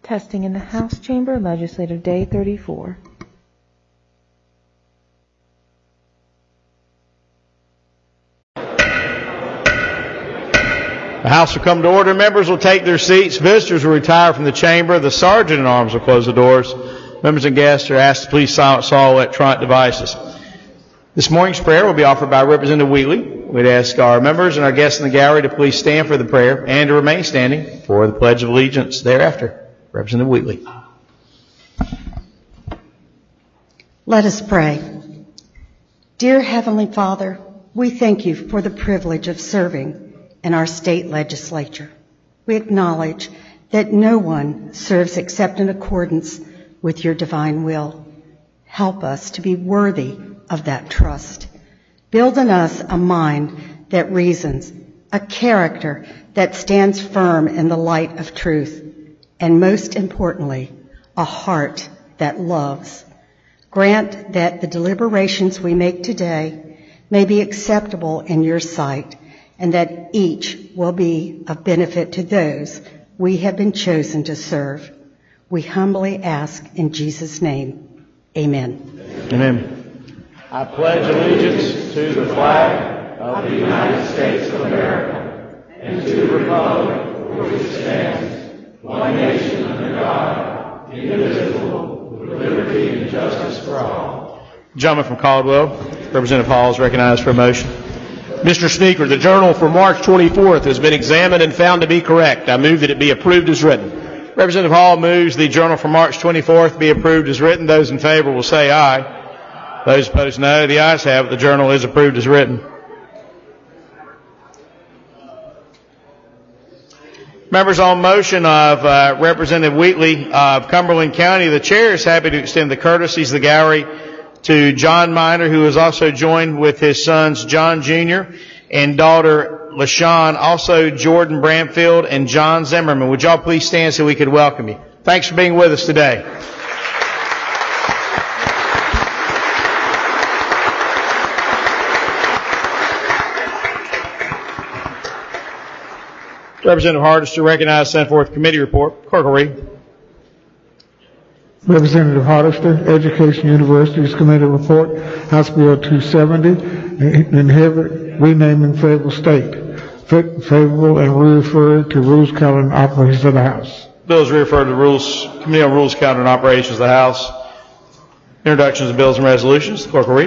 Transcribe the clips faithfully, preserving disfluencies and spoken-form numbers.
Testing in the House Chamber, Legislative Day thirty-four. The House will come to order. Members will take their seats. Visitors will retire from the chamber. The Sergeant at Arms will close the doors. Members and guests are asked to please silence all electronic devices. This morning's prayer will be offered by Representative Wheatley. We'd ask our members and our guests in the gallery to please stand for the prayer and to remain standing for the Pledge of Allegiance thereafter. Representative Wheatley. Let us pray. Dear Heavenly Father, we thank you for the privilege of serving in our state legislature. We acknowledge that no one serves except in accordance with your divine will. Help us to be worthy of that trust. Build in us a mind that reasons, a character that stands firm in the light of truth, and most importantly, a heart that loves. Grant that the deliberations we make today may be acceptable in your sight, and that each will be of benefit to those we have been chosen to serve. We humbly ask in Jesus' name, amen. Amen. I pledge allegiance to the flag of the United States of America and to the republic for which it stands, one nation under God, indivisible, with liberty and justice for all. Gentleman from Caldwell, Representative Hall is recognized for a motion. Mister Speaker, the journal for March twenty-fourth has been examined and found to be correct. I move that it be approved as written. Representative Hall moves the journal for March twenty-fourth be approved as written. Those in favor will say aye. Those opposed, no. The ayes have it. The journal is approved as written. Members, on motion of uh, Representative Wheatley of Cumberland County, the chair is happy to extend the courtesies of the gallery to John Miner, who is also joined with his sons John Junior and daughter LaShawn, also Jordan Bramfield and John Zimmerman. Would y'all please stand so we could welcome you? Thanks for being with us today. Representative Hardis to recognize send forth committee report. Clerk will read. Representative Hardister, Education University's Committee Report, House Bill two seventy, inhibit renaming favorable state, fit, favorable, and referred to Rules, Calendar, and Operations of the House. Bills referred to the Rules Committee on Rules, Calendar, and Operations of the House. Introductions of bills and resolutions. The clerk will read.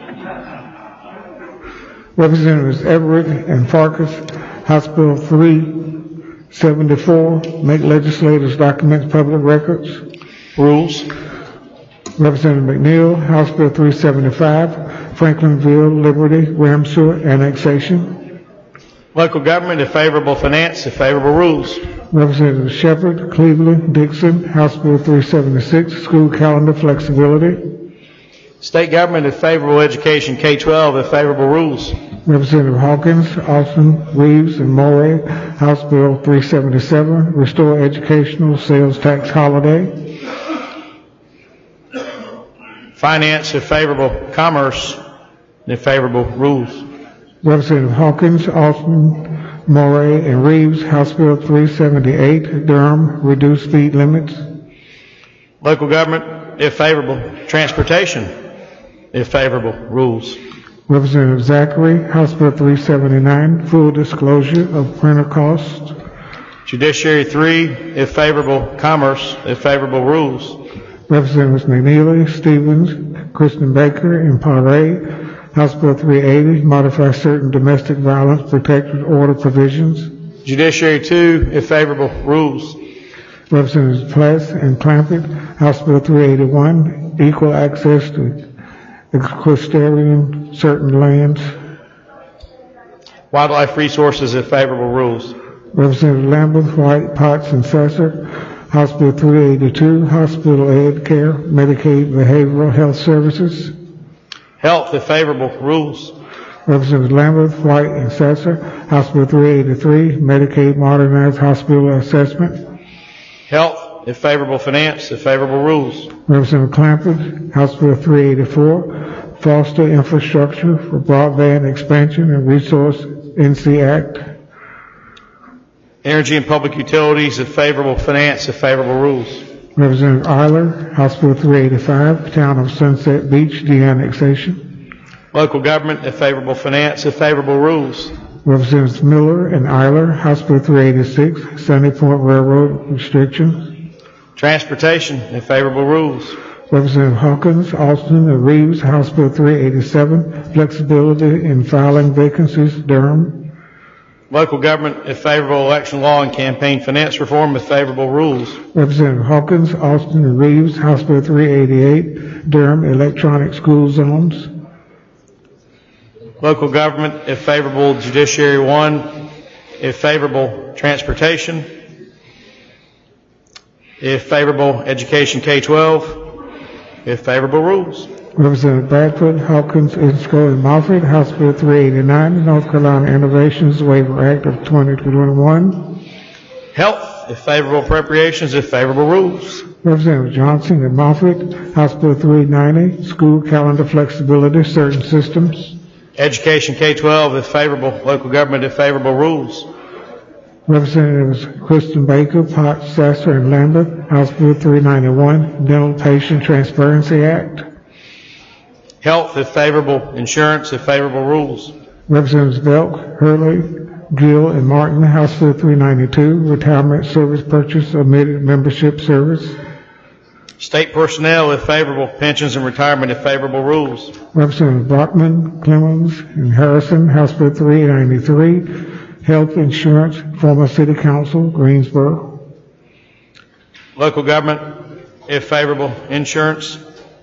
Representatives Everett and Farkas, House Bill three seventy-four, make legislators documents public records. Rules. Representative McNeil, House Bill three seventy-five, Franklinville, Liberty, Ramseur, annexation. Local government, if favorable. Finance, if favorable. Rules. Representative Shepard, Cleveland, Dixon, House Bill three seventy-six, school calendar flexibility. State government, if favorable. Education, K twelve, if favorable. Rules. Representative Hawkins, Austin, Reeves, and Moray, House Bill three seventy-seven, restore educational sales tax holiday. Finance, if favorable. Commerce, if favorable. Rules. Representative Hawkins, Austin, Moray, and Reeves, House Bill three seventy-eight, Durham, reduce speed limits. Local government, if favorable. Transportation, if favorable. Rules. Representative Zachary, House Bill three seventy-nine, full disclosure of printer costs. Judiciary three, if favorable. Commerce, if favorable. Rules. Representatives McNeely, Stevens, Kristen Baker, and Paray, House Bill three eighty, modify certain domestic violence protected order provisions. Judiciary two, if favorable. Rules. Representatives Pless and Clampett, House Bill three eighty-one, equal access to equestrian certain lands. Wildlife resources, if favorable. Rules. Representative Lambert, White, Potts, and Sesser, House Bill three eighty-two, Hospital Aid Care, Medicaid Behavioral Health Services. Health, if favorable. Rules. Representatives Lambert, White, and Sesser, House Bill three eighty-three, Medicaid Modernized Hospital Assessment. Health, if favorable. Finance, if favorable. Rules. Representative Clampett, House Bill three eighty-four, Foster Infrastructure for Broadband Expansion and Resource N C Act. Energy and Public Utilities, if favorable. Finance, if favorable. Rules. Representative Eiler, House Bill three eighty-five, Town of Sunset Beach de-annexation. Local Government, if favorable. Finance, if favorable. Rules. Representatives Miller and Eiler, House Bill three eighty-six, Sandy Point Railroad restriction. Transportation, if favorable. Rules. Representative Hawkins, Alston, and Reeves, House Bill three eighty-seven, flexibility in filing vacancies, Durham. Local Government, if favorable. Election law and campaign finance reform, if favorable. Rules. Representative Hawkins, Alston, and Reeves, House Bill three eighty-eight, Durham, electronic school zones. Local Government, if favorable. Judiciary one, if favorable. Transportation, if favorable. Education K twelve, if favorable. Rules. Representative Bradford, Hawkins, Isco, and Moffett, House Bill three eighty-nine, North Carolina Innovations Waiver Act of twenty twenty-one. Health, if favorable. Appropriations, if favorable. Rules. Representative Johnson and Moffett, House Bill three ninety, School Calendar Flexibility, Certain Systems. Education K twelve, if favorable. Local Government, if favorable. Rules. Representatives Kristen Baker, Potts, Sasser, and Lambert, House Bill three ninety-one, Dental Patient Transparency Act. Health, if favorable. Insurance, if favorable. Rules. Representatives Belk, Hurley, Gill, and Martin, House Bill three ninety-two, Retirement Service Purchase Omitted Membership Service. State personnel, if favorable. Pensions and retirement, if favorable. Rules. Representatives Brockman, Clemens, and Harrison, House Bill three ninety-three, Health Insurance, former City Council, Greensboro. Local Government, if favorable. Insurance,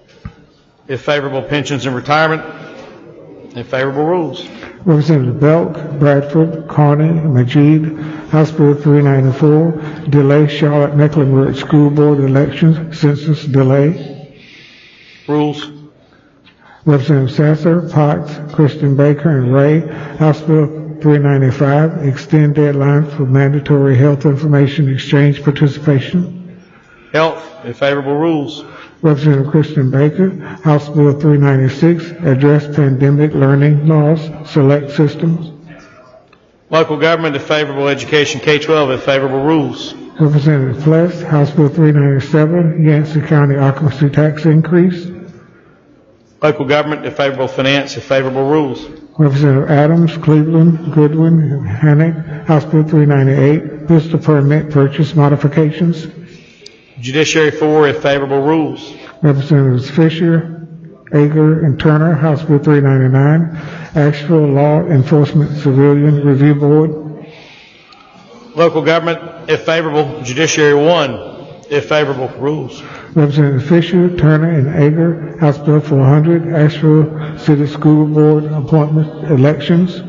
if favorable. Pensions and retirement, if favorable. Rules. Representative Belk, Bradford, Carney, Majid, House Bill three ninety-four, delay Charlotte Mecklenburg School Board elections, census delay. Rules. Representative Sasser, Potts, Kristen Baker, and Ray, House Bill three ninety-five, extend deadline for mandatory health information exchange participation. Health, if favorable. Rules. Representative Kristen Baker, House Bill three ninety-six, address pandemic learning loss, select systems. Local Government, if favorable. Education K twelve, if favorable. Rules. Representative Flest, House Bill three ninety-seven, Yancey County occupancy tax increase. Local Government, if favorable. Finance, if favorable. Rules. Representative Adams, Cleveland, Goodwin, and Hannick, House Bill three ninety-eight, pistol permit purchase modifications. Judiciary four, if favorable. Rules. Representatives Fisher, Ager, and Turner, House Bill three ninety-nine, Asheville Law Enforcement Civilian Review Board. Local Government, if favorable. Judiciary one, if favorable. Rules. Representative Fisher, Turner, and Ager, House Bill four hundred, Asheville City School Board appointment elections.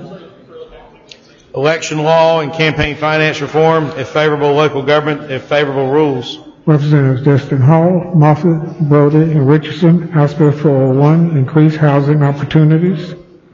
Election law and campaign finance reform, if favorable. Local Government, if favorable. Rules. Representatives Destin Hall, Moffitt, Brody, and Richardson, House Bill four oh one, increase housing opportunities.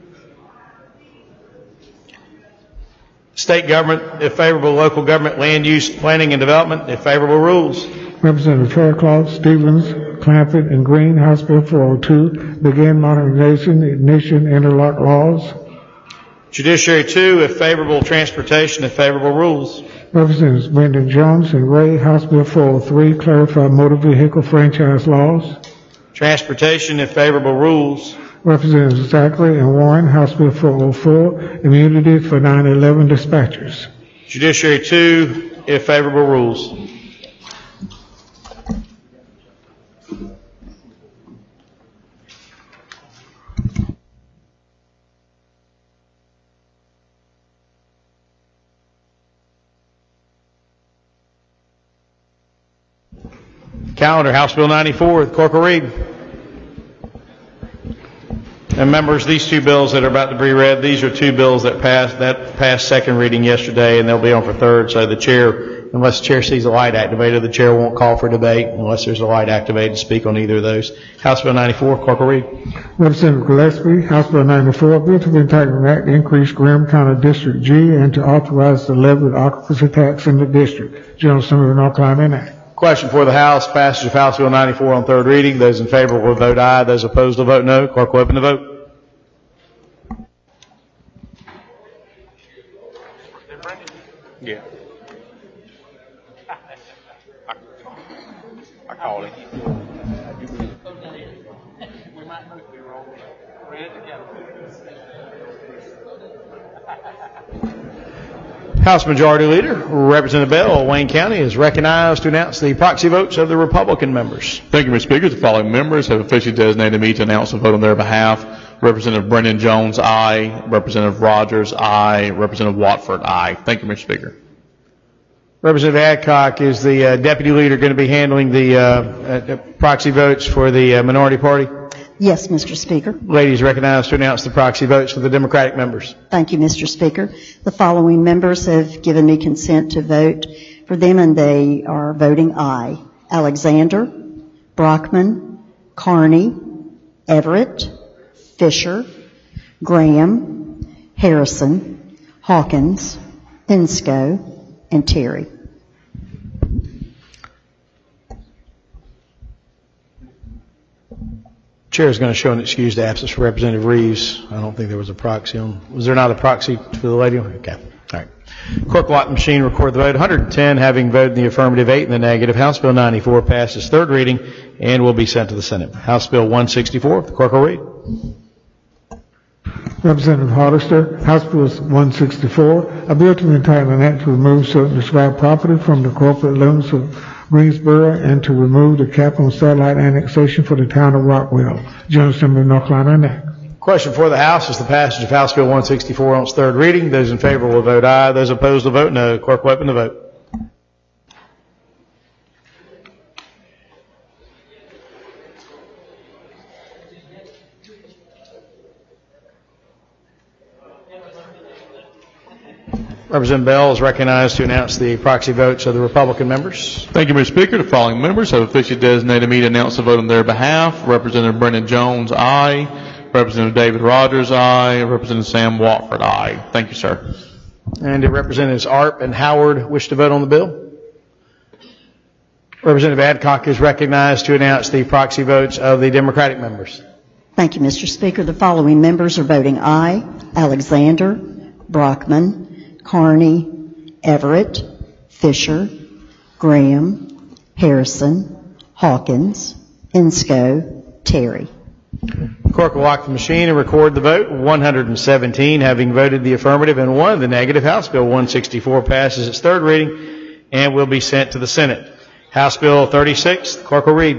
State Government, if favorable. Local Government, land use, planning, and development, if favorable. Rules. Representative Faircloth, Stevens, Clampett, and Green, House Bill four oh two, begin modernization, ignition, interlock laws. Judiciary two, if favorable. Transportation, if favorable. Rules. Representatives Brendan Jones and Ray, House Bill four oh three, clarify motor vehicle franchise laws. Transportation, if favorable. Rules. Representatives Zachary and Warren, House Bill four oh four, immunity for nine eleven dispatchers. Judiciary two, if favorable. Rules. Calendar, House Bill ninety-four, the clerk will read. And members, these two bills that are about to be read, these are two bills that passed, that passed second reading yesterday, and they'll be on for third. So the chair, unless the chair sees a light activated, the chair won't call for debate unless there's a light activated to speak on either of those. House Bill ninety-four, clerk will read. Representative Gillespie, House Bill ninety-four, bill to entitle an act to increase Graham County District G and to authorize the levy of occupancy tax in the district. General Assembly of North Carolina Act. Question for the House, passage of House Bill ninety-four on third reading. Those in favor will vote aye. Those opposed will vote no. Clerk will open the vote. Yeah. I called it. House Majority Leader, Representative Bell of Wayne County, is recognized to announce the proxy votes of the Republican members. Thank you, Mister Speaker. The following members have officially designated me to announce a vote on their behalf. Representative Brendan Jones, aye. Representative Rogers, aye. Representative Watford, aye. Thank you, Mister Speaker. Representative Adcock, is the uh, Deputy Leader going to be handling the uh, uh, proxy votes for the uh, minority party? Yes, Mister Speaker. Ladies recognized to announce the proxy votes for the Democratic members. Thank you, Mister Speaker. The following members have given me consent to vote for them, and they are voting aye. Alexander, Brockman, Carney, Everett, Fisher, Graham, Harrison, Hawkins, Insco, and Terry. Chair is going to show an excused absence for Representative Reeves. I don't think there was a proxy on. Was there not a proxy for the lady? Okay. All right. Clerk will lock the machine, record the vote. one hundred ten having voted in the affirmative, eight in the negative. House Bill ninety-four passes third reading and will be sent to the Senate. House Bill one sixty-four. The clerk will read. Representative Hollister, House Bill one sixty-four, a bill to entitle an act to remove certain described property from the corporate limits of Greensboro and to remove the cap on satellite annexation for the town of Rockwell. General Assembly of North Carolina. Question for the House is the passage of House Bill one sixty-four on its third reading. Those in favor will vote aye. Those opposed will vote no. Clerk will open the vote. Representative Bell is recognized to announce the proxy votes of the Republican members. Thank you, Mister Speaker. The following members have officially designated me to announce a vote on their behalf. Representative Brendan Jones, aye. Representative David Rogers, aye. Representative Sam Watford, aye. Thank you, sir. And do Representatives Arp and Howard wish to vote on the bill? Representative Adcock is recognized to announce the proxy votes of the Democratic members. Thank you, Mister Speaker. The following members are voting aye. Alexander, Brockman, Carney, Everett, Fisher, Graham, Harrison, Hawkins, Insco, Terry. The clerk will lock the machine and record the vote. one hundred seventeen having voted the affirmative and one the negative. House Bill one sixty-four passes its third reading and will be sent to the Senate. House Bill thirty-six, the clerk will read.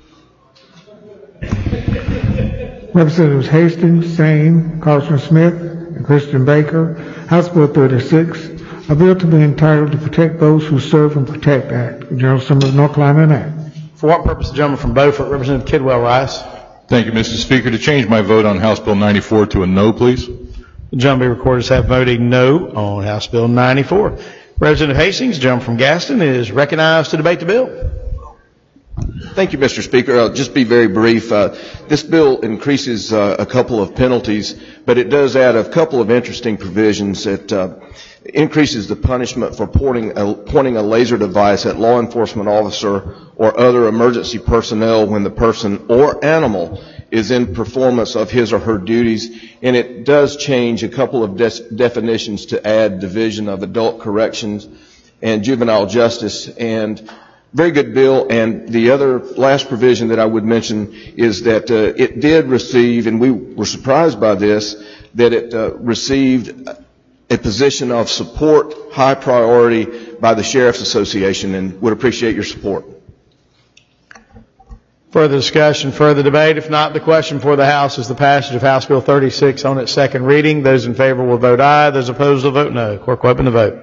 Representatives Hastings, Sane, Carlson Smith, and Christian Baker. House Bill thirty-six, a bill to be entitled to Protect Those Who Serve and Protect Act. General Assembly of North Carolina. For what purpose, the gentleman from Beaufort, Representative Kidwell, rise. Thank you, Mister Speaker. To change my vote on House Bill ninety-four to a no, please. The gentleman be recorded as have voted no on House Bill ninety-four. Representative Hastings, gentleman from Gaston, is recognized to debate the bill. Thank you, Mister Speaker. I'll just be very brief. Uh, this bill increases uh, a couple of penalties, but it does add a couple of interesting provisions. It uh, increases the punishment for pointing a, pointing a laser device at law enforcement officer or other emergency personnel when the person or animal is in performance of his or her duties, and it does change a couple of des- definitions to add division of adult corrections and juvenile justice. And very good bill. And the other last provision that I would mention is that uh, it did receive, and we were surprised by this, that it uh, received a position of support, high priority by the Sheriff's Association, and would appreciate your support. Further discussion, further debate? If not, the question for the House is the passage of House Bill thirty-six on its second reading. Those in favor will vote aye. Those opposed will vote no. Clerk will open the vote.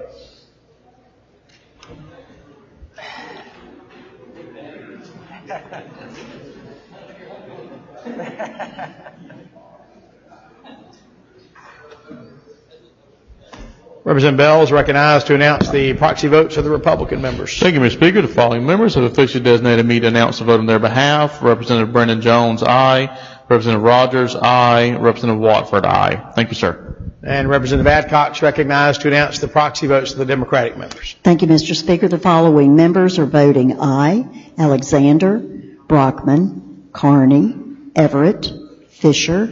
Representative Bell is recognized to announce the proxy votes of the Republican members. Thank you, Mister Speaker. The following members have officially designated me to announce a vote on their behalf. Representative Brendan Jones, aye. Representative Rogers, aye. Representative Watford, aye. Thank you, sir. And Representative Adcock is recognized to announce the proxy votes of the Democratic members. Thank you, Mister Speaker. The following members are voting aye. Alexander, Brockman, Carney, Everett, Fisher,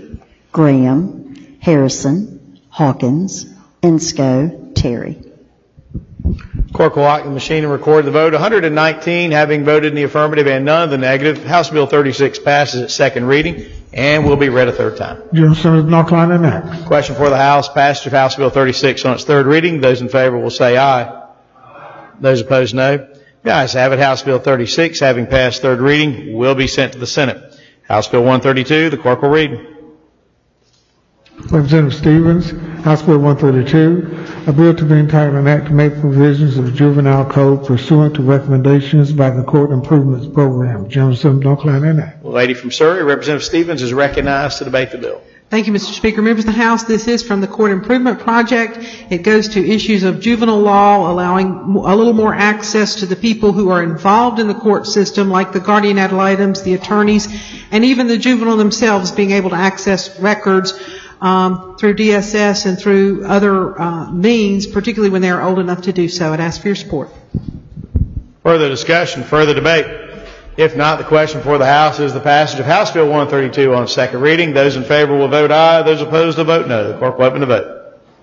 Graham, Harrison, Hawkins, Insco, Terry. Clerk will lock the machine and record the vote. one hundred nineteen having voted in the affirmative and none in the negative. House Bill thirty-six passes its second reading and will be read a third time. General Assembly of North Carolina enacts. Question for the House, passage of House Bill thirty-six on its third reading. Those in favor will say aye. Those opposed, no. The ayes have it. House Bill thirty-six, having passed third reading, will be sent to the Senate. House Bill one thirty-two, the clerk will read. Representative Stevens, House Bill one thirty-two, a bill to be entitled an act to make provisions of the juvenile code pursuant to recommendations by the Court Improvements Program. General Assembly of North Carolina enact. The lady from Surrey, Representative Stevens, is recognized to debate the bill. Thank you, Mister Speaker. Members of the House, this is from the Court Improvement Project. It goes to issues of juvenile law, allowing a little more access to the people who are involved in the court system, like the guardian ad litems, the attorneys, and even the juvenile themselves being able to access records um, through D S S and through other uh, means, particularly when they are old enough to do so. I'd ask for your support. Further discussion, further debate. If not, the question for the House is the passage of House Bill one thirty-two on its second reading. Those in favor will vote aye. Those opposed will vote no. The clerk will open the vote.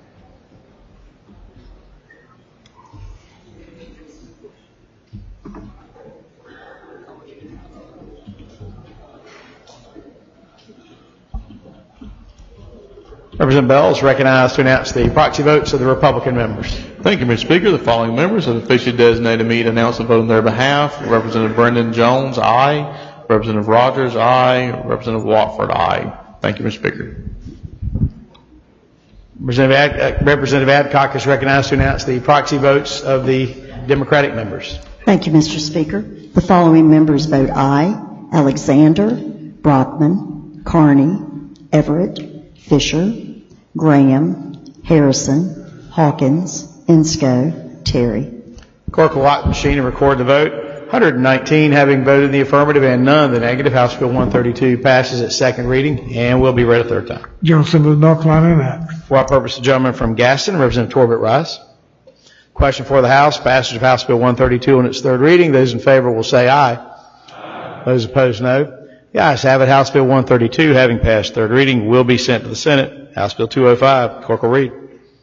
Representative Bell is recognized to announce the proxy votes of the Republican members. Thank you, Mister Speaker. The following members have officially designated me to announce a vote on their behalf. Representative Brendan Jones, aye. Representative Rogers, aye. Representative Watford, aye. Thank you, Mister Speaker. Representative, Ad, uh, Representative Adcock is recognized to announce the proxy votes of the Democratic members. Thank you, Mister Speaker. The following members vote aye: Alexander, Brockman, Carney, Everett, Fisher, Graham, Harrison, Hawkins, Insco, Terry. Clerk will lock the machine and record the vote. one hundred nineteen having voted in the affirmative and none in the negative. House Bill one thirty-two passes its second reading and will be read a third time. General Assembly of North Carolina enacts. For what purpose, the gentleman from Gaston, Representative Torbett Rice. Question for the House, passage of House Bill one thirty-two on its third reading. Those in favor will say aye. Aye. Those opposed, no. The ayes have it. House Bill one thirty-two, having passed third reading, will be sent to the Senate. House Bill two oh five, clerk will read.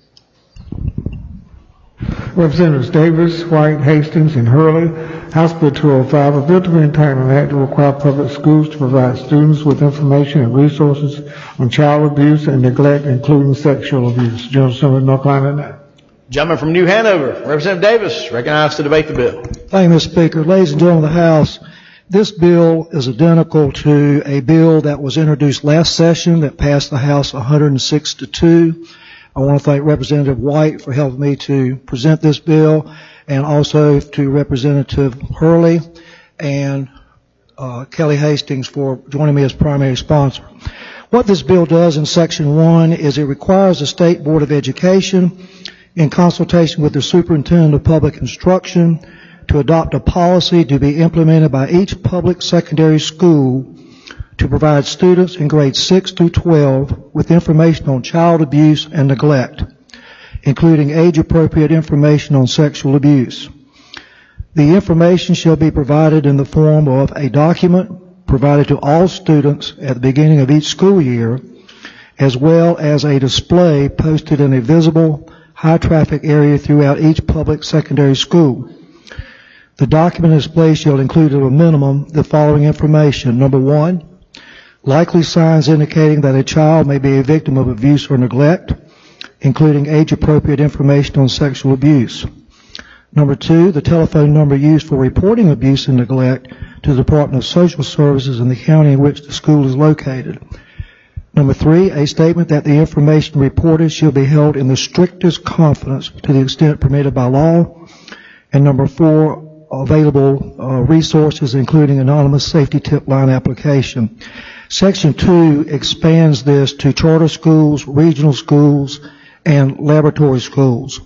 Representatives Davis, White, Hastings, and Hurley, House Bill two oh five, a bill to be entitled an act to require public schools to provide students with information and resources on child abuse and neglect, including sexual abuse. General Assembly of North Carolina enact. Gentleman from New Hanover, Representative Davis, recognized to debate the bill. Thank you, Mister Speaker. Ladies and gentlemen of the House, this bill is identical to a bill that was introduced last session that passed the House one hundred six to two. I want to thank Representative White for helping me to present this bill, and also to Representative Hurley and uh, Kelly Hastings for joining me as primary sponsor. What this bill does in Section one is it requires the State Board of Education, in consultation with the Superintendent of Public Instruction, to adopt a policy to be implemented by each public secondary school to provide students in grades six through twelve with information on child abuse and neglect, including age-appropriate information on sexual abuse. The information shall be provided in the form of a document provided to all students at the beginning of each school year, as well as a display posted in a visible, high-traffic area throughout each public secondary school. The document display shall include at a minimum the following information. Number one, likely signs indicating that a child may be a victim of abuse or neglect, including age-appropriate information on sexual abuse. Number two, the telephone number used for reporting abuse and neglect to the Department of Social Services in the county in which the school is located. Number three, a statement that the information reported shall be held in the strictest confidence to the extent permitted by law. And number four, available uh, resources, including anonymous safety tip line application. Section two expands this to charter schools, regional schools, and laboratory schools.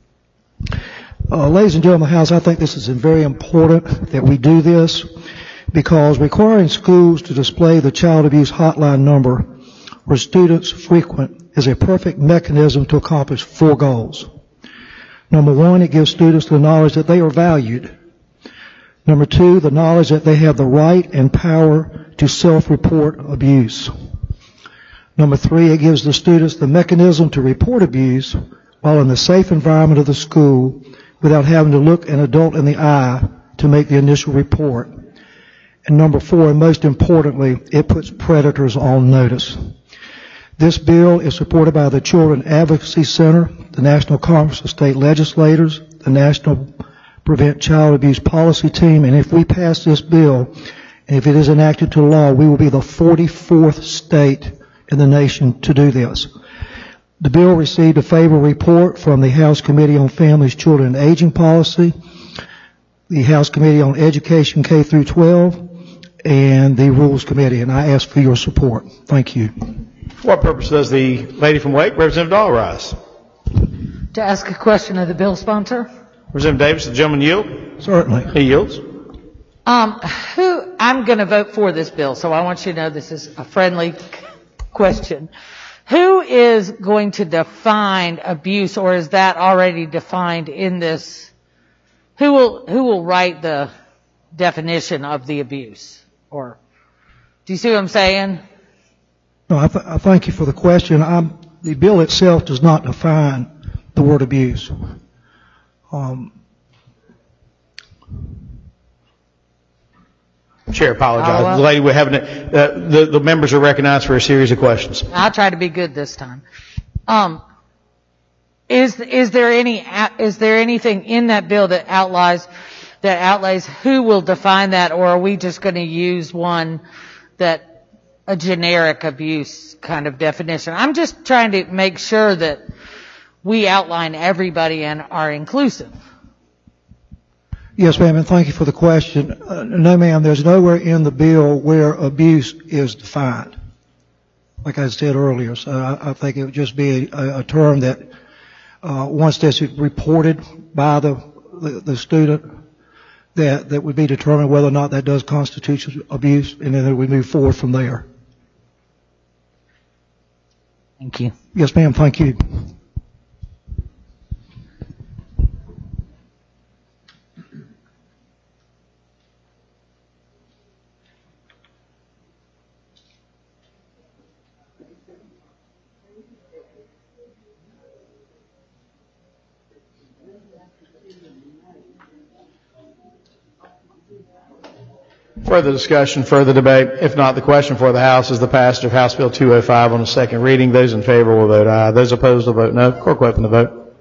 Uh, ladies and gentlemen of the House, I think this is very important that we do this, because requiring schools to display the child abuse hotline number where students frequent is a perfect mechanism to accomplish four goals. Number one, it gives students the knowledge that they are valued. Number two, the knowledge that they have the right and power to self-report abuse. Number three, it gives the students the mechanism to report abuse while in the safe environment of the school without having to look an adult in the eye to make the initial report. And number four, and most importantly, it puts predators on notice. This bill is supported by the Children Advocacy Center, the National Conference of State Legislators, the National Prevent Child Abuse Policy Team, and if we pass this bill, and if it is enacted to law, we will be the forty-fourth state in the nation to do this. The bill received a favorable report from the House Committee on Families, Children, and Aging Policy, the House Committee on Education K through twelve, and the Rules Committee, and I ask for your support. Thank you. For what purpose does the lady from Wake, Representative Dahl, rise? To ask a question of the bill sponsor. Representative Davis, the gentleman yield? Certainly. He yields. Um, who, I'm going to vote for this bill, so I want you to know this is a friendly question. Who is going to define abuse, or is that already defined in this? Who will, who will write the definition of the abuse? Or, do you see what I'm saying? No, I, th- I thank you for the question. I'm, the bill itself does not define the word abuse. Um, Chair, apologize. Oh, well. The lady we're having, uh, the, the members are recognized for a series of questions. I'll try to be good this time. Um, is, is there any, is there anything in that bill that outlays, that outlays who will define that, or are we just going to use one that, a generic abuse kind of definition? I'm just trying to make sure that we outline everybody and are inclusive. Yes, ma'am, and thank you for the question. Uh, no, ma'am, there's nowhere in the bill where abuse is defined, like I said earlier. So I, I think it would just be a, a term that uh, once this is reported by the, the, the student, that, that would be determined whether or not that does constitute abuse, and then we move forward from there. Thank you. Yes, ma'am, thank you. Further discussion, further debate. If not, the question for the House is the passage of House Bill two oh five on the second reading. Those in favor will vote aye. Those opposed will vote no. Clerk will open the vote.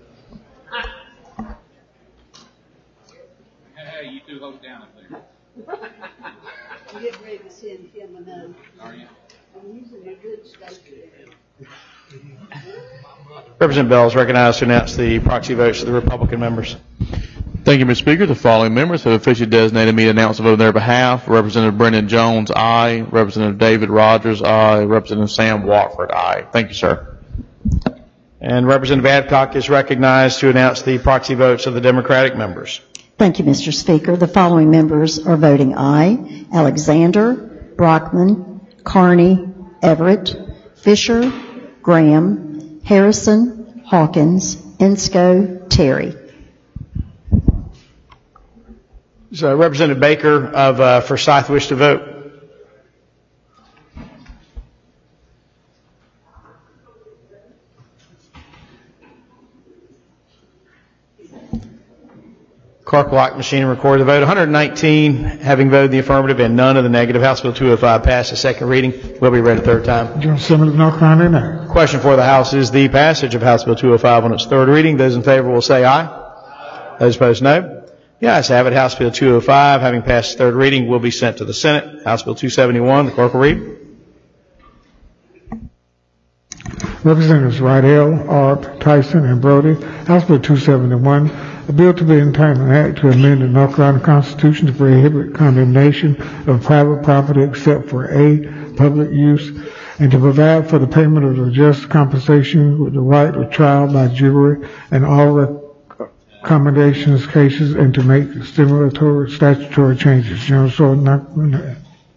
Hey, you two hold down up there. I'm getting ready to send him a note. Are you? I'm using a good statement. Representative Bell is recognized to announce the proxy votes to the Republican members. Thank you, Mister Speaker. The following members have officially designated me to announce a vote on their behalf. Representative Brendan Jones, aye. Representative David Rogers, aye. Representative Sam Watford, aye. Thank you, sir. And Representative Adcock is recognized to announce the proxy votes of the Democratic members. Thank you, Mister Speaker. The following members are voting aye: Alexander, Brockman, Carney, Everett, Fisher, Graham, Harrison, Hawkins, Insco, Terry. So Representative Baker of uh, Forsyth wish to vote. Clerk will lock machine and record the vote. one hundred nineteen having voted the affirmative and none of the negative. House Bill two oh five passed the second reading. Will be read a third time. General Assembly of North Carolina. Question for the House is the passage of House Bill two oh five on its third reading. Those in favor will say aye. Aye. Those opposed, no. The ayes have it. House Bill two oh five, having passed third reading, will be sent to the Senate. House Bill two seventy-one, the clerk will read. Representatives Rydell, Arp, Tyson, and Brody. House Bill two seventy-one, a bill to be entitled an act to amend the North Carolina Constitution to prohibit condemnation of private property except for A, public use, and to provide for the payment of the just compensation with the right of trial by jury and all accommodations cases, and to make stimulatory statutory changes. General Sword.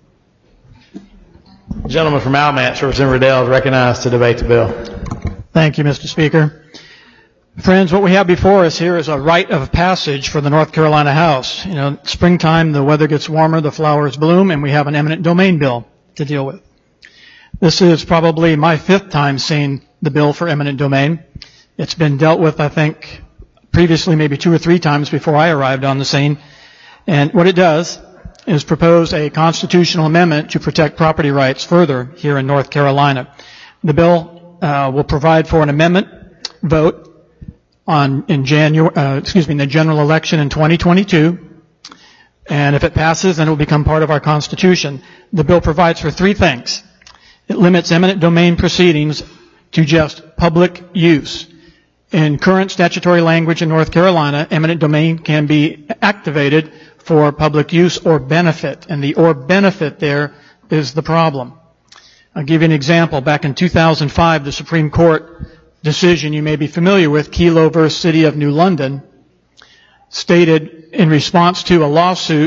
Gentleman from Alamance, Representative Riddell, is recognized to debate the bill. Thank you, Mister Speaker. Friends, what we have before us here is a rite of passage for the North Carolina House. You know, springtime, the weather gets warmer, the flowers bloom, and we have an eminent domain bill to deal with. This is probably my fifth time seeing the bill for eminent domain. It's been dealt with, I think, previously maybe two or three times before I arrived on the scene. And what it does is propose a constitutional amendment to protect property rights further here in North Carolina. The bill uh, will provide for an amendment vote on in January, uh, excuse me, in the general election in twenty twenty-two. And if it passes, then it will become part of our Constitution. The bill provides for three things. It limits eminent domain proceedings to just public use. In current statutory language in North Carolina, eminent domain can be activated for public use or benefit, and the or benefit there is the problem. I'll give you an example. Back in two thousand five, the Supreme Court decision you may be familiar with, Kelo versus City of New London, stated in response to a lawsuit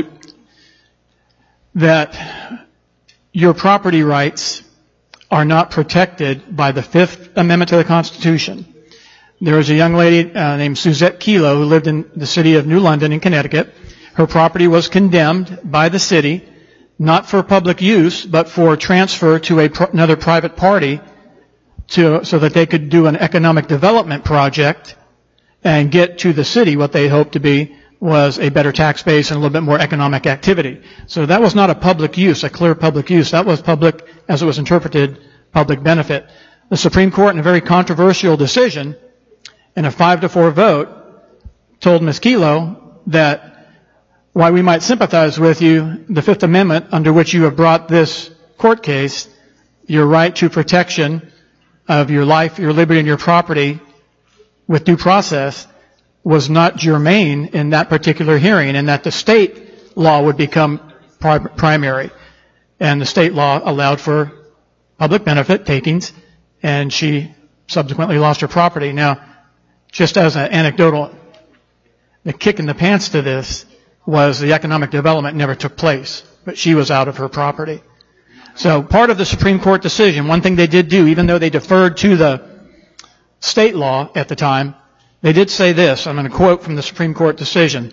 that your property rights are not protected by the Fifth Amendment to the Constitution. There was a young lady uh, named Suzette Kelo who lived in the city of New London in Connecticut. Her property was condemned by the city, not for public use, but for transfer to a, another private party to, so that they could do an economic development project and get to the city what they hoped to be was a better tax base and a little bit more economic activity. So that was not a public use, a clear public use. That was public, as it was interpreted, public benefit. The Supreme Court, in a very controversial decision, in a five to four vote, told Miz Kelo that while we might sympathize with you, the Fifth Amendment under which you have brought this court case, your right to protection of your life, your liberty, and your property with due process was not germane in that particular hearing, and that the state law would become pri- primary. And the state law allowed for public benefit takings, and she subsequently lost her property. Now, just as an anecdotal, the kick in the pants to this was the economic development never took place, but she was out of her property. So part of the Supreme Court decision, one thing they did do, even though they deferred to the state law at the time, they did say this. I'm going to quote from the Supreme Court decision.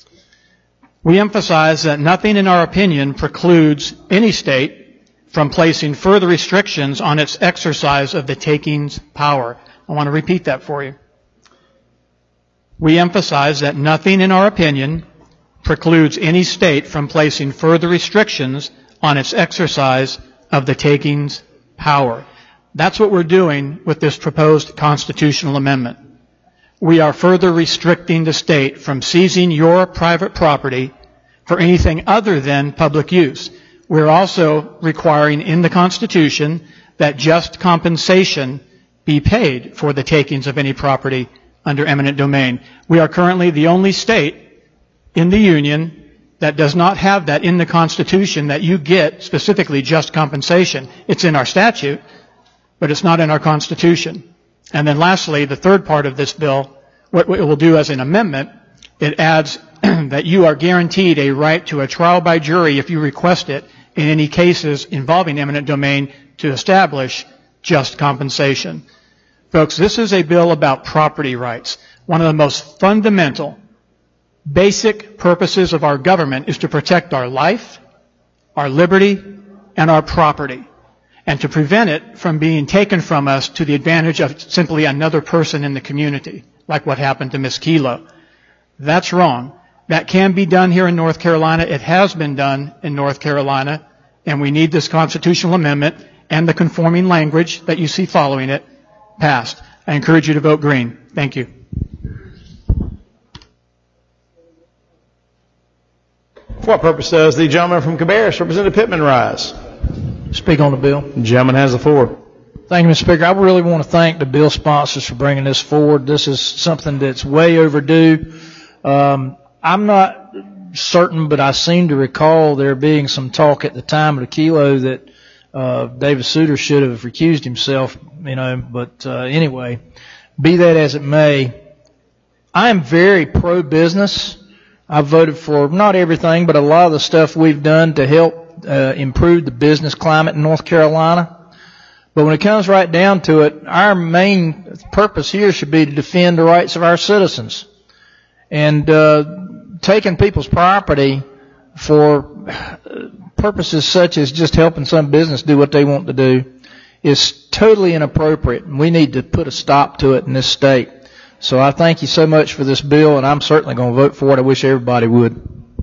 We emphasize that nothing in our opinion precludes any state from placing further restrictions on its exercise of the takings power. I want to repeat that for you. We emphasize that nothing in our opinion precludes any state from placing further restrictions on its exercise of the takings power. That's what we're doing with this proposed constitutional amendment. We are further restricting the state from seizing your private property for anything other than public use. We're also requiring in the Constitution that just compensation be paid for the takings of any property under eminent domain. We are currently the only state in the Union that does not have that in the Constitution, that you get specifically just compensation. It's in our statute, but it's not in our Constitution. And then lastly, the third part of this bill, what it will do as an amendment, it adds that you are guaranteed a right to a trial by jury if you request it in any cases involving eminent domain to establish just compensation. Folks, this is a bill about property rights. One of the most fundamental, basic purposes of our government is to protect our life, our liberty, and our property, and to prevent it from being taken from us to the advantage of simply another person in the community, like what happened to Miz Kelo. That's wrong. That can be done here in North Carolina. It has been done in North Carolina, and we need this constitutional amendment and the conforming language that you see following it passed. I encourage you to vote green. Thank you. For what purpose does the gentleman from Cabarrus, Representative Pittman, rise? Speak on the bill. The gentleman has the floor. Thank you, Mister Speaker. I really want to thank the bill sponsors for bringing this forward. This is something that's way overdue. Um, I'm not certain, but I seem to recall there being some talk at the time of the Kelo that uh, David Souter should have recused himself, you know, but uh, anyway, be that as it may, I am very pro-business. I voted for not everything, but a lot of the stuff we've done to help uh, improve the business climate in North Carolina. But when it comes right down to it, our main purpose here should be to defend the rights of our citizens. And uh, taking people's property for purposes such as just helping some business do what they want to do is totally inappropriate. And we need to put a stop to it in this state. So I thank you so much for this bill, and I'm certainly going to vote for it. I wish everybody would.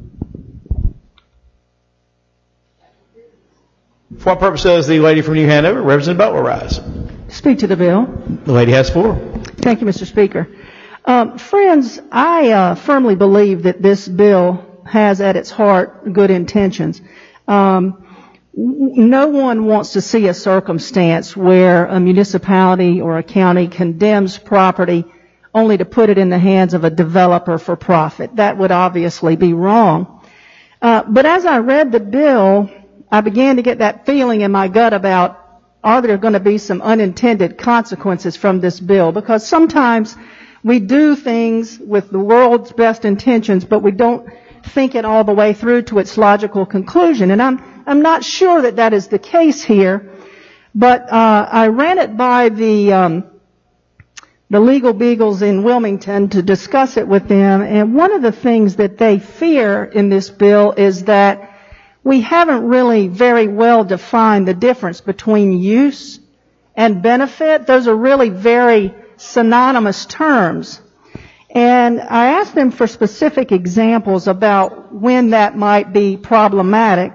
For what purpose does the lady from New Hanover, Representative Butler, rise? Speak to the bill. The lady has the floor. Thank you, Mister Speaker. Um, friends, I uh, firmly believe that this bill has at its heart good intentions. Um, no one wants to see a circumstance where a municipality or a county condemns property only to put it in the hands of a developer for profit. That would obviously be wrong. Uh, but as I read the bill, I began to get that feeling in my gut about, are there going to be some unintended consequences from this bill? Because sometimes we do things with the world's best intentions, but we don't think it all the way through to its logical conclusion. And I'm I'm not sure that that is the case here. But uh, I ran it by the um, the legal beagles in Wilmington to discuss it with them. And one of the things that they fear in this bill is that we haven't really very well defined the difference between use and benefit. Those are really very synonymous terms. And I asked them for specific examples about when that might be problematic.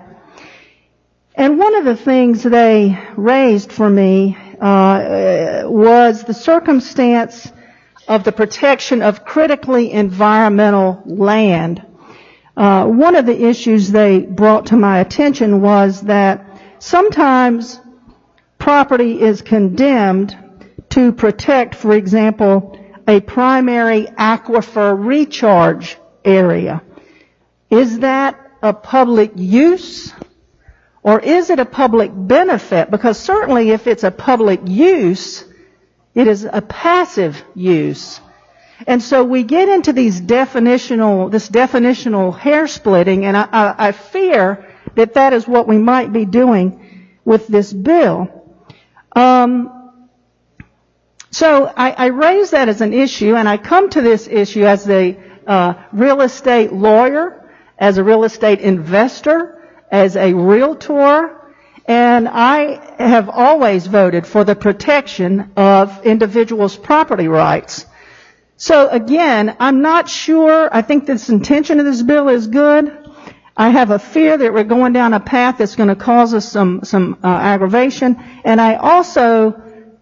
And one of the things they raised for me uh, was the circumstance of the protection of critically environmental land. Uh, one of the issues they brought to my attention was that sometimes property is condemned to protect, for example, a primary aquifer recharge area. Is that a public use or is it a public benefit? Because certainly if it's a public use, it is a passive use. And so we get into these definitional, this definitional hair splitting, and I, I, I fear that that is what we might be doing with this bill. Um, so I, I raise that as an issue, and I come to this issue as a uh, real estate lawyer, as a real estate investor, as a realtor, and I have always voted for the protection of individuals' property rights. So again, I'm not sure. I think this intention of this bill is good. I have a fear that we're going down a path that's going to cause us some some uh, aggravation, and I also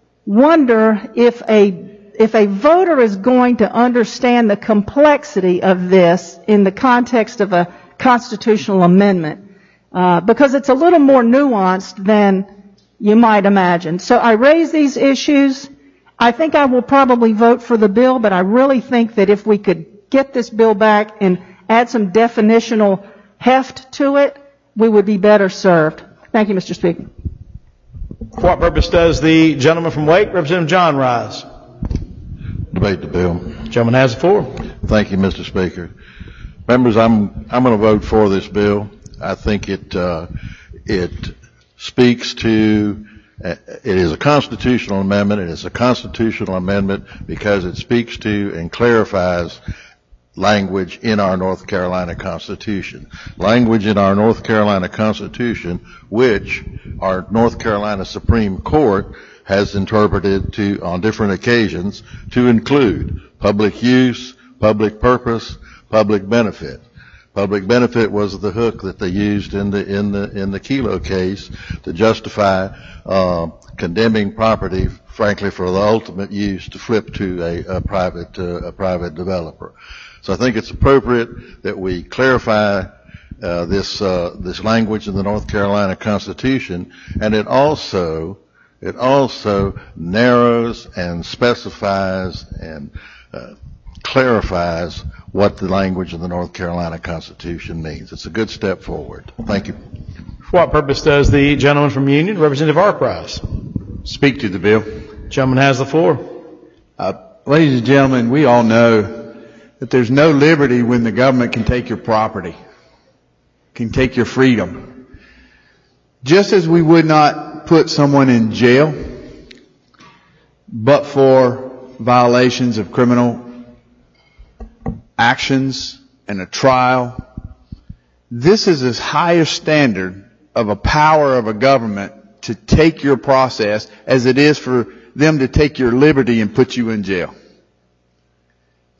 wonder if a if a voter is going to understand the complexity of this in the context of a constitutional amendment, uh, because it's a little more nuanced than you might imagine. So I raise these issues. I think I will probably vote for the bill, but I really think that if we could get this bill back and add some definitional heft to it, we would be better served. Thank you, Mister Speaker. For what purpose does the gentleman from Wake, Representative John, rise? Debate the bill. Gentleman has the floor. Thank you, Mister Speaker. Members, I'm I'm going to vote for this bill. I think it uh, it speaks to. It is a constitutional amendment. It is a constitutional amendment because it speaks to and clarifies language in our North Carolina Constitution. Language in our North Carolina Constitution, which our North Carolina Supreme Court has interpreted to, on different occasions, to include public use, public purpose, public benefit. Public benefit was the hook that they used in the in the in the Kelo case to justify uh, condemning property, frankly, for the ultimate use to flip to a, a private uh, a private developer. So I think it's appropriate that we clarify uh, this uh, this language in the North Carolina Constitution, and it also it also narrows and specifies and uh, clarifies what the language of the North Carolina Constitution means. It's a good step forward. Thank you. For what purpose does the gentleman from Union, Representative Ark, rise? Speak to the bill. Gentleman has the floor. Uh, ladies and gentlemen, we all know that there's no liberty when the government can take your property, can take your freedom. Just as we would not put someone in jail but for violations of criminal actions and a trial, this is as high a standard of a power of a government to take your process as it is for them to take your liberty and put you in jail.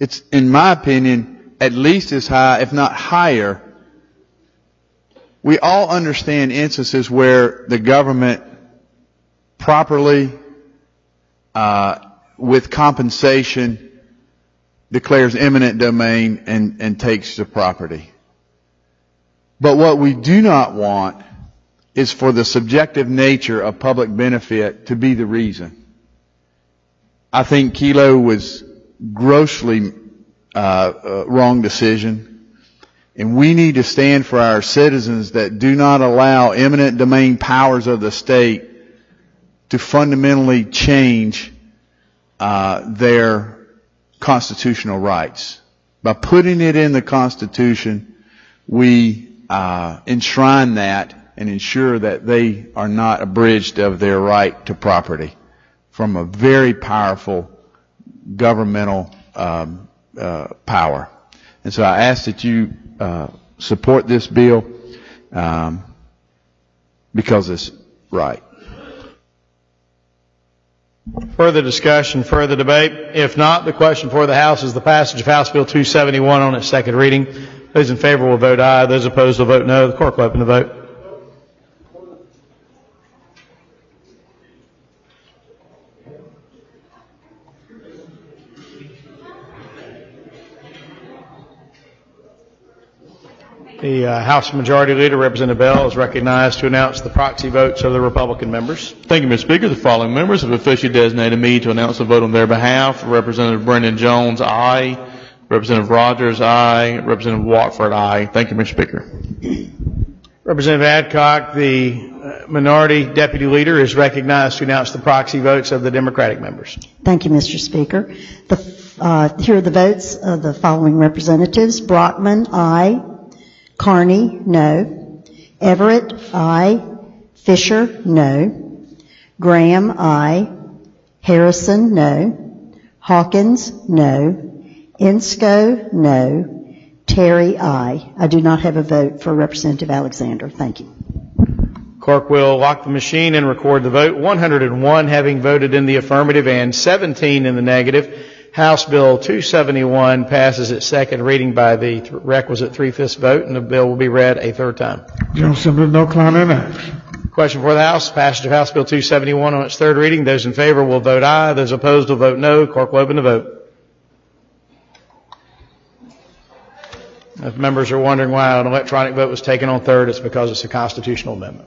it's, in my opinion, at least as high, if not higher. We all understand instances where the government properly, uh, with compensation, declares eminent domain and, and takes the property. But what we do not want is for the subjective nature of public benefit to be the reason. I think Kelo was grossly uh, uh, wrong decision. And we need to stand for our citizens that do not allow eminent domain powers of the state to fundamentally change uh, their constitutional rights. By putting it in the Constitution, we uh, enshrine that and ensure that they are not abridged of their right to property from a very powerful governmental um, uh, power. And so I ask that you uh, support this bill um, because it's right. Further discussion, further debate? If not, the question for the House is the passage of House Bill two seventy-one on its second reading. Those in favor will vote aye. Those opposed will vote no. The clerk will open the vote. The uh, House Majority Leader, Representative Bell, is recognized to announce the proxy votes of the Republican members. Thank you, Mister Speaker. The following members have officially designated me to announce the vote on their behalf. Representative Brendan Jones, aye. Representative Rogers, aye. Representative Watford, aye. Thank you, Mister Speaker. Representative Adcock, the uh, Minority Deputy Leader, is recognized to announce the proxy votes of the Democratic members. Thank you, Mister Speaker. The, uh, here are the votes of the following representatives. Brockman, aye. Carney, no. Everett, aye. Fisher, no. Graham, aye. Harrison, no. Hawkins, no. Insco, no. Terry, aye. I do not have a vote for Representative Alexander. Thank you. Clerk will lock the machine and record the vote. one hundred one having voted in the affirmative and seventeen in the negative. House Bill two seventy-one passes its second reading by the th- requisite three-fifths vote, and the bill will be read a third time. General Assembly, no North Next. Question for the House. Passage of House Bill two seventy-one on its third reading. Those in favor will vote aye. Those opposed will vote no. Clerk will open the vote. If members are wondering why an electronic vote was taken on third, it's because it's a constitutional amendment.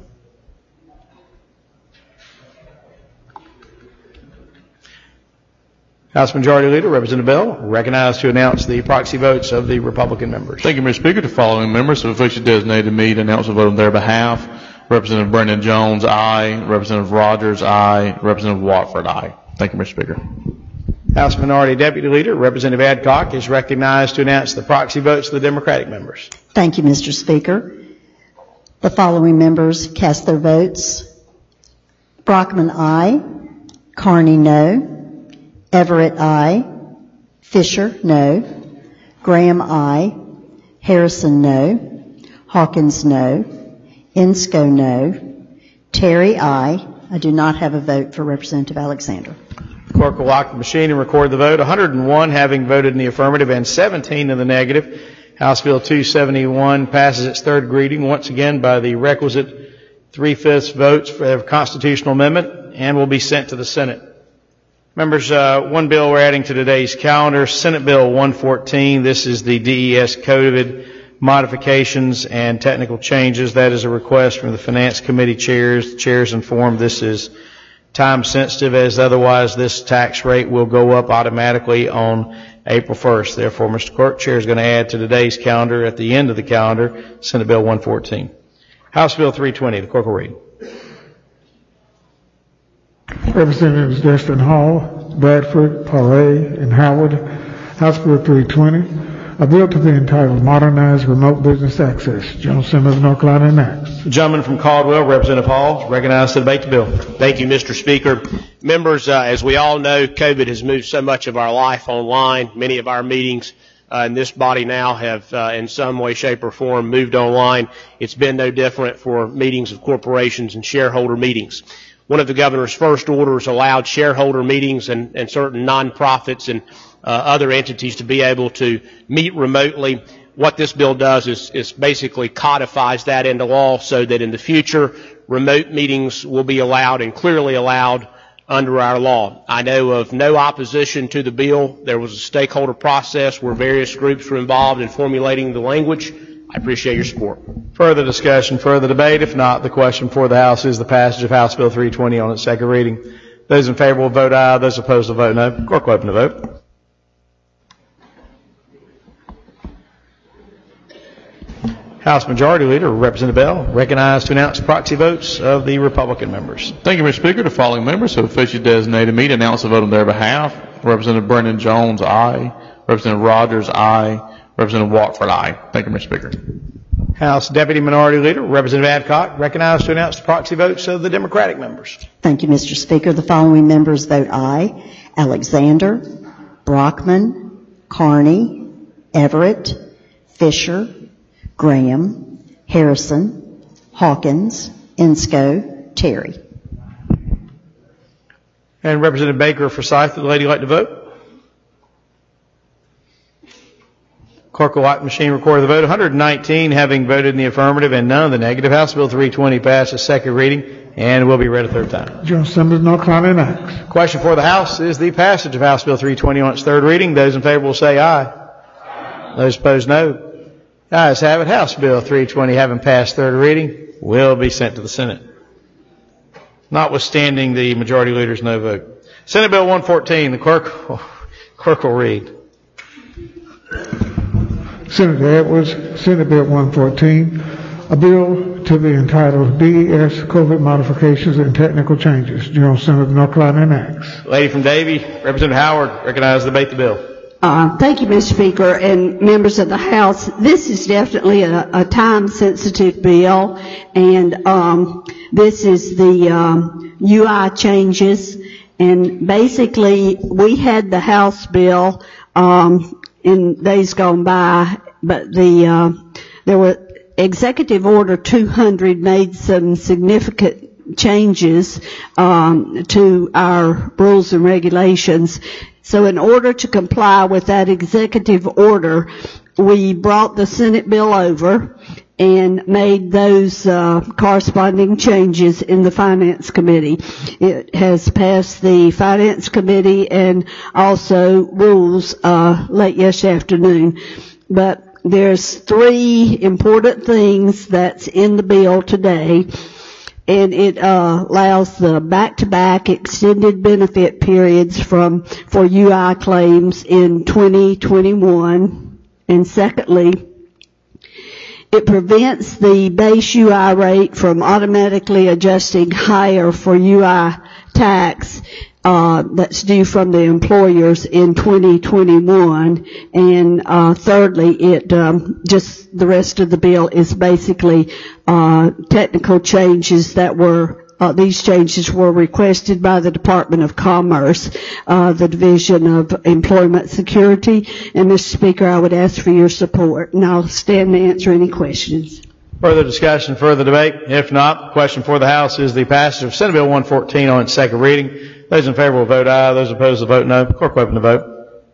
House Majority Leader, Representative Bell, recognized to announce the proxy votes of the Republican members. Thank you, Mister Speaker. The following members have officially designated me to announce the vote on their behalf. Representative Brendan Jones, aye. Representative Rogers, aye. Representative Watford, aye. Thank you, Mister Speaker. House Minority Deputy Leader, Representative Adcock, is recognized to announce the proxy votes of the Democratic members. Thank you, Mister Speaker. The following members cast their votes. Brockman, aye. Carney, no. Everett, aye. Fisher, no. Graham, aye. Harrison, no. Hawkins, no. Insco, no. Terry, aye. I do not have a vote for Representative Alexander. Clerk will lock the machine and record the vote. one hundred one having voted in the affirmative and seventeen in the negative. House Bill two seventy-one passes its third reading once again by the requisite three-fifths votes for a constitutional amendment and will be sent to the Senate. Members, uh, one bill we're adding to today's calendar, Senate Bill one fourteen. This is the D E S COVID modifications and technical changes. That is a request from the Finance Committee chairs. The chairs informed this is time sensitive, as otherwise this tax rate will go up automatically on April first. Therefore, Mister Clerk, Chair is going to add to today's calendar at the end of the calendar, Senate Bill one fourteen. House Bill three twenty. The clerk will read. Representatives Destin Hall, Bradford, Paray, and Howard. House Bill three twenty, a bill to be entitled Modernized Remote Business Access. General Assembly of North Carolina next. The gentleman from Caldwell, Representative Hall, is recognized to debate the bill. Thank you, Mister Speaker. Members, uh, as we all know, COVID has moved so much of our life online. Many of our meetings uh, in this body now have, uh, in some way, shape, or form, moved online. It's been no different for meetings of corporations and shareholder meetings. One of the governor's first orders allowed shareholder meetings and, and certain nonprofits and uh, other entities to be able to meet remotely. What this bill does is, is basically codifies that into law so that in the future, remote meetings will be allowed and clearly allowed under our law. I know of no opposition to the bill. There was a stakeholder process where various groups were involved in formulating the language. I appreciate your support. Further discussion, further debate? If not, the question for the House is the passage of House Bill three twenty on its second reading. Those in favor will vote aye. Those opposed will vote no. Clerk will open the vote. House Majority Leader, Representative Bell, recognized to announce proxy votes of the Republican members. Thank you, Mister Speaker. The following members have officially designated me to announce a vote on their behalf. Representative Brendan Jones, aye. Representative Rogers, aye. Representative Watford, aye. Thank you, Mister Speaker. House Deputy Minority Leader, Representative Adcock, recognized to announce the proxy votes of the Democratic members. Thank you, Mister Speaker. The following members vote aye. Alexander, Brockman, Carney, Everett, Fisher, Graham, Harrison, Hawkins, Insco, Terry. And Representative Baker Forsyth, would the lady like to vote? Clerk will light the machine, record the vote. one hundred nineteen having voted in the affirmative and none in the negative. House Bill three twenty passes second reading and will be read a third time. General Assembly, North Carolina enacts. Question for the House is the passage of House Bill three twenty on its third reading. Those in favor will say aye. Aye. Those opposed, no. Ayes have it. House Bill three twenty, having passed third reading, will be sent to the Senate, notwithstanding the Majority Leader's no vote. Senate Bill one fourteen, the clerk, clerk will read. Senator Edwards, Senate Bill one fourteen, a bill to be entitled D E S COVID Modifications and Technical Changes. General Assembly of North Carolina enacts. Lady from Davie, Representative Howard, recognized to debate the bill. Uh, thank you, Mister Speaker, and members of the House. This is definitely a, a time-sensitive bill, and um, this is the um, U I changes. And basically, we had the House bill um, in days gone by, but the uh, there were Executive Order two hundred made some significant changes um, to our rules and regulations. So in order to comply with that executive order, we brought the Senate bill over and made those uh, corresponding changes in the Finance Committee. It has passed the Finance Committee and also Rules uh, late yesterday afternoon. But there's three important things that's in the bill today. And it uh, allows the back-to-back extended benefit periods from for U I claims in twenty twenty-one. And secondly, it prevents the base U I rate from automatically adjusting higher for U I tax uh, that's due from the employers in twenty twenty-one. And uh, thirdly, it um, just the rest of the bill is basically uh, technical changes that were uh, these changes were requested by the Department of Commerce, uh, the Division of Employment Security. And Mister Speaker, I would ask for your support, and I'll stand to answer any questions. Further discussion, further debate? If not, the question for the House is the passage of Senate Bill one fourteen on its second reading. Those in favor will vote aye. Those opposed will vote no. Clerk will open the vote.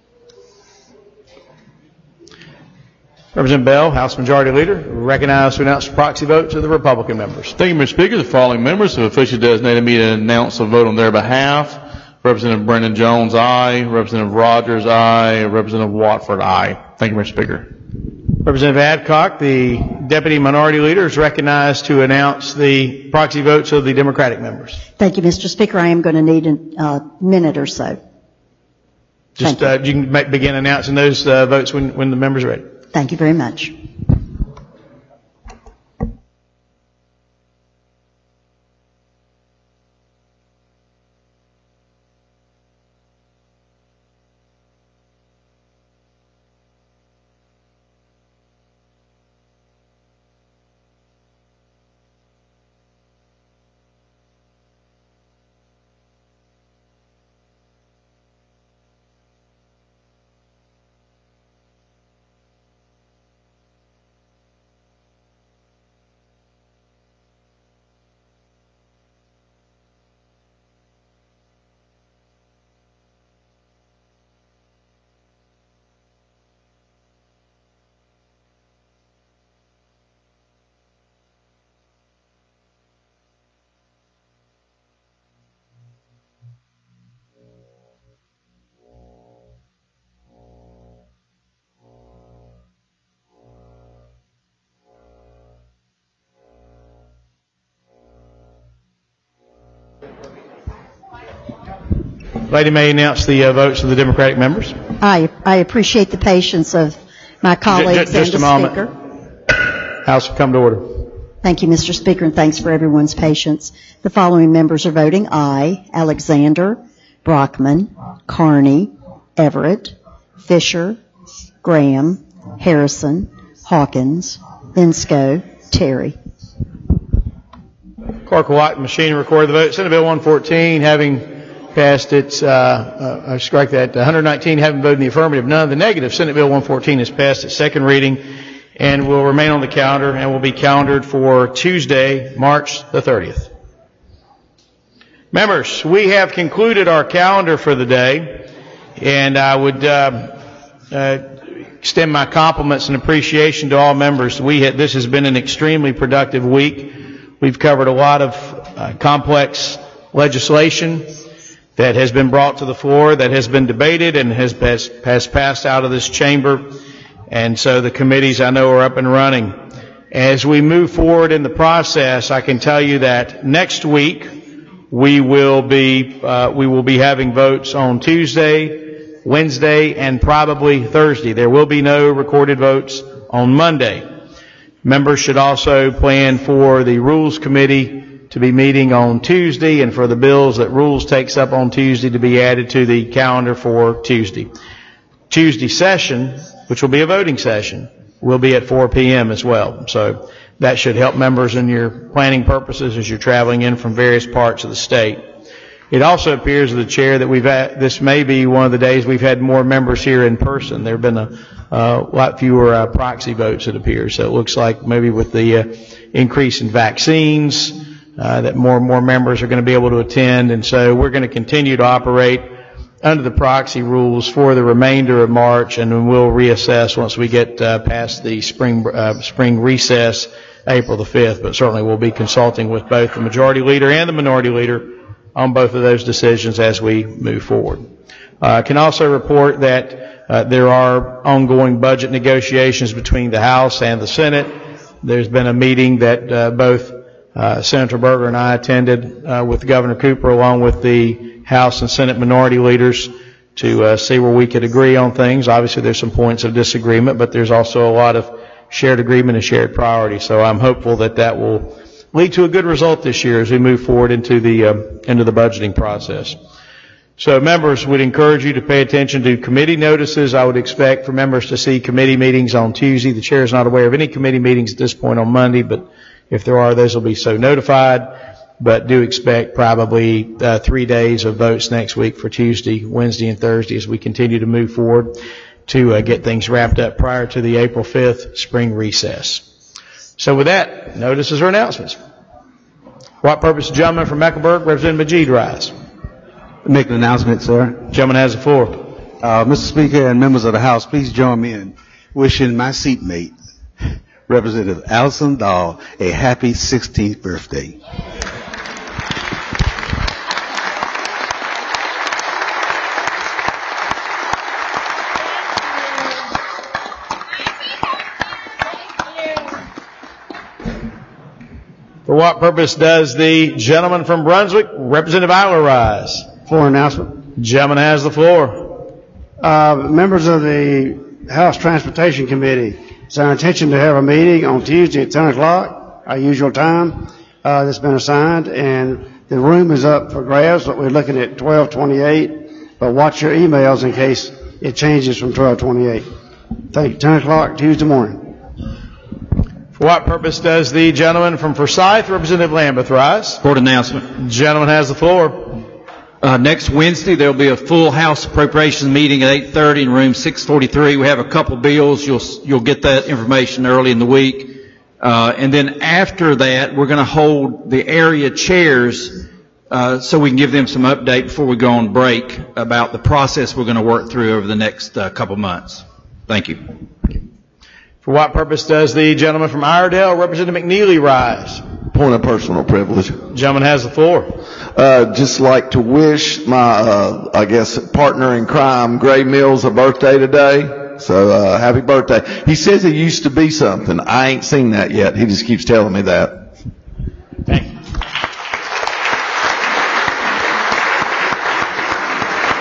Representative Bell, House Majority Leader, recognized to announce the proxy votes of the Republican members. Thank you, Mister Speaker. The following members have officially designated me to announce a vote on their behalf. Representative Brendan Jones, aye. Representative Rogers, aye. Representative Watford, aye. Thank you, Mister Speaker. Representative Adcock, the Deputy Minority Leader, is recognized to announce the proxy votes of the Democratic members. Thank you, Mister Speaker. I am going to need a uh, minute or so. Just you. Uh, you can make, begin announcing those uh, votes when, when the members are ready. Thank you very much. Lady May announce the uh, votes of the Democratic members. I, I appreciate the patience of my colleagues J- just and a the moment. Speaker. House will come to order. Thank you, Mister Speaker, and thanks for everyone's patience. The following members are voting aye: Alexander, Brockman, Carney, Everett, Fisher, Graham, Harrison, Hawkins, Insco, Terry. Clerk will lock the machine and record the vote. Senate Bill one fourteen, having passed its, uh, uh, I strike that, one hundred nineteen having voted in the affirmative, none of the negative. Senate Bill one fourteen has passed its second reading and will remain on the calendar and will be calendared for Tuesday, March the thirtieth. Members, we have concluded our calendar for the day, and I would uh, uh, extend my compliments and appreciation to all members. We had, this has been an extremely productive week. We've covered a lot of uh, complex legislation that has been brought to the floor, that has been debated, and has, has, has passed out of this chamber. And so the committees, I know, are up and running. As we move forward in the process, I can tell you that next week we will be uh, we will be having votes on Tuesday, Wednesday, and probably Thursday. There will be no recorded votes on Monday. Members should also plan for the Rules Committee to be meeting on Tuesday, and for the bills that Rules takes up on Tuesday to be added to the calendar for Tuesday. Tuesday session, which will be a voting session, will be at four p.m. as well. So that should help members in your planning purposes as you're traveling in from various parts of the state. It also appears to the chair that we've had, this may be one of the days we've had more members here in person. There have been a, a lot fewer uh, proxy votes, it appears. So it looks like maybe with the uh, increase in vaccines, uh, that more and more members are going to be able to attend. And so we're going to continue to operate under the proxy rules for the remainder of March, and then we'll reassess once we get uh, past the spring uh, spring recess, April the fifth. But certainly we'll be consulting with both the majority leader and the minority leader on both of those decisions as we move forward. Uh, I can also report that uh, there are ongoing budget negotiations between the House and the Senate. There's been a meeting that uh, both uh, Senator Berger and I attended uh, with Governor Cooper, along with the House and Senate minority leaders, to uh, see where we could agree on things. Obviously, there's some points of disagreement, but there's also a lot of shared agreement and shared priority. So I'm hopeful that that will lead to a good result this year as we move forward into the uh, into the budgeting process. So members, would encourage you to pay attention to committee notices. I would expect for members to see committee meetings on Tuesday. The chair is not aware of any committee meetings at this point on Monday, but if there are, those will be so notified. But do expect probably uh, three days of votes next week for Tuesday, Wednesday, and Thursday as we continue to move forward to uh, get things wrapped up prior to the April fifth spring recess. So with that, notices or announcements. For what purpose, the gentleman from Mecklenburg, Representative Majid, rise? Make an announcement, sir. Gentleman has the floor. Uh, Mister Speaker and members of the House, please join me in wishing my seatmate, Representative Allison Dahl, a happy sixteenth birthday. For what purpose does the gentleman from Brunswick, Representative Eiler, rise? Floor announcement. Gentleman has the floor. Uh, members of the House Transportation Committee, it's our intention to have a meeting on Tuesday at ten o'clock, our usual time uh, that's been assigned, and the room is up for grabs, but we're looking at twelve twenty-eight, but watch your emails in case it changes from twelve twenty-eight. Thank you. ten o'clock Tuesday morning. For what purpose does the gentleman from Forsyth, Representative Lambeth, rise? Board announcement. Gentleman has the floor. Uh, next Wednesday, there will be a full House Appropriations meeting at eight thirty in room six forty-three. We have a couple bills. You'll you'll get that information early in the week. Uh, and then after that, we're going to hold the area chairs uh, so we can give them some update before we go on break about the process we're going to work through over the next uh, couple months. Thank you. For what purpose does the gentleman from Iredell, Representative McNeely, rise? Point of personal privilege. Gentleman has the floor. Uh, just like to wish my, uh, I guess, partner in crime, Gray Mills, a birthday today. So, uh, happy birthday. He says he used to be something. I ain't seen that yet. He just keeps telling me that. Thank you.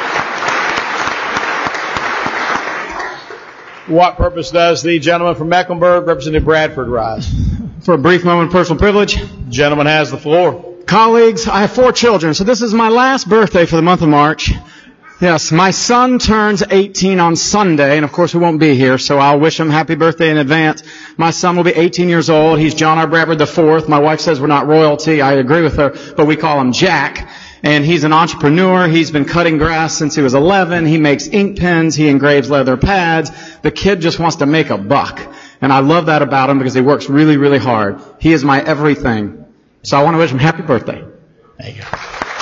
For what purpose does the gentleman from Mecklenburg, Representative Bradford, rise? For a brief moment of personal privilege. Gentleman has the floor. Colleagues, I have four children, so this is my last birthday for the month of March. Yes, my son turns eighteen on Sunday, and of course we won't be here, so I'll wish him happy birthday in advance. My son will be eighteen years old. He's John R. Bradford the fourth. My wife says we're not royalty. I agree with her, but we call him Jack. And he's an entrepreneur. He's been cutting grass since he was eleven. He makes ink pens. He engraves leather pads. The kid just wants to make a buck. And I love that about him because he works really, really hard. He is my everything. So I want to wish him happy birthday. Thank you.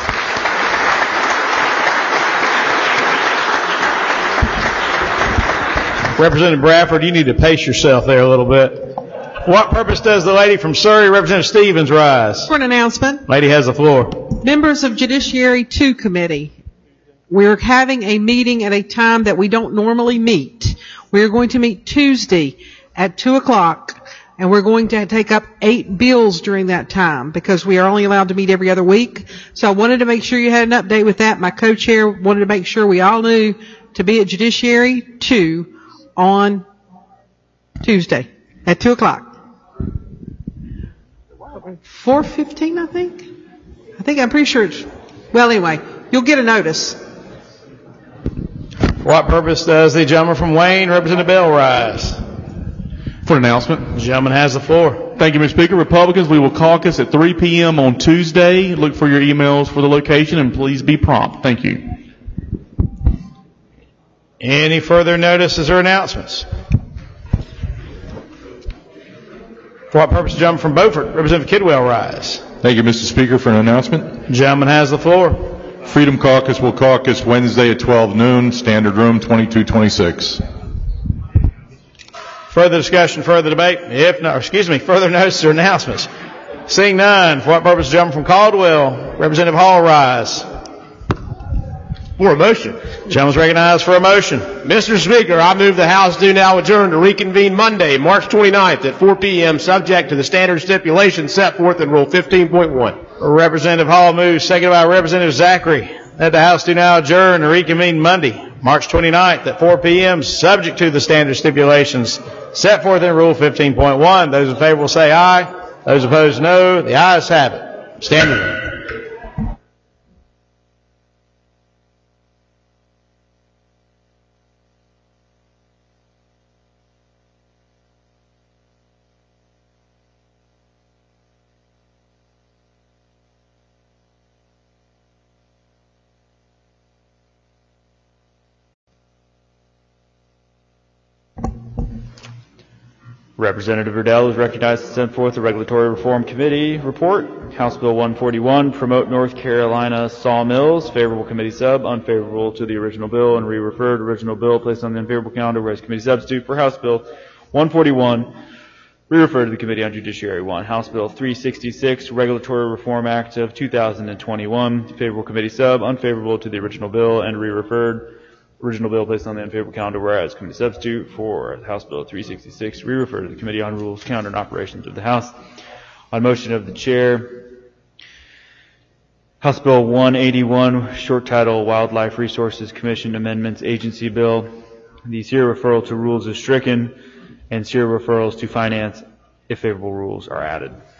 Representative Bradford, you need to pace yourself there a little bit. For what purpose does the lady from Surrey, Representative Stevens, rise? For an announcement. Lady has the floor. Members of Judiciary two Committee, we're having a meeting at a time that we don't normally meet. We're going to meet Tuesday at two o'clock, and we're going to take up eight bills during that time because we are only allowed to meet every other week. So I wanted to make sure you had an update with that. My co-chair wanted to make sure we all knew to be at Judiciary two on Tuesday at two o'clock. four fifteen, I think? I think, I'm pretty sure it's, well, anyway, you'll get a notice. For what purpose does the gentleman from Wayne, Representative Bell, rise? For an announcement. The gentleman has the floor. Thank you, Mister Speaker. Republicans, we will caucus at three p.m. on Tuesday. Look for your emails for the location, and please be prompt. Thank you. Any further notices or announcements? For what purpose, the gentleman from Beaufort, Representative Kidwell, rise? Thank you, Mister Speaker, for an announcement. The gentleman has the floor. Freedom Caucus will caucus Wednesday at twelve noon, Standard Room twenty-two twenty-six. Further discussion, further debate? If not, excuse me, further notices or announcements? Seeing none, for what purpose, the gentleman from Caldwell, Representative Hall, rise? For a motion. Gentleman's recognized for a motion. Mister Speaker, I move the House do now adjourn to reconvene Monday, March twenty-ninth at four p.m. subject to the standard stipulations set forth in Rule fifteen point one. Representative Hall moves, seconded by Representative Zachary, that the House do now adjourn to reconvene Monday, March twenty-ninth at four p.m. subject to the standard stipulations set forth in Rule fifteen point one. Those in favor will say aye. Those opposed, no. The ayes have it. Stand adjourned. Representative Riddell is recognized to send forth the Regulatory Reform Committee report. House Bill one forty-one, promote North Carolina sawmills. Favorable committee sub, unfavorable to the original bill, and re-referred. Original bill placed on the unfavorable calendar, whereas committee substitute for House Bill one forty-one, re-referred to the Committee on Judiciary one. House Bill three sixty-six, Regulatory Reform Act of two thousand twenty-one. Favorable committee sub, unfavorable to the original bill, and re-referred. Original bill placed on the unfavorable calendar, whereas committee substitute for House Bill three sixty-six, re-referred to the Committee on Rules, Calendar, and Operations of the House. On motion of the chair, House Bill one eighty-one, short title, Wildlife Resources Commission Amendments Agency Bill. The S E R referral to rules is stricken, and S E R referrals to finance, if favorable rules, are added.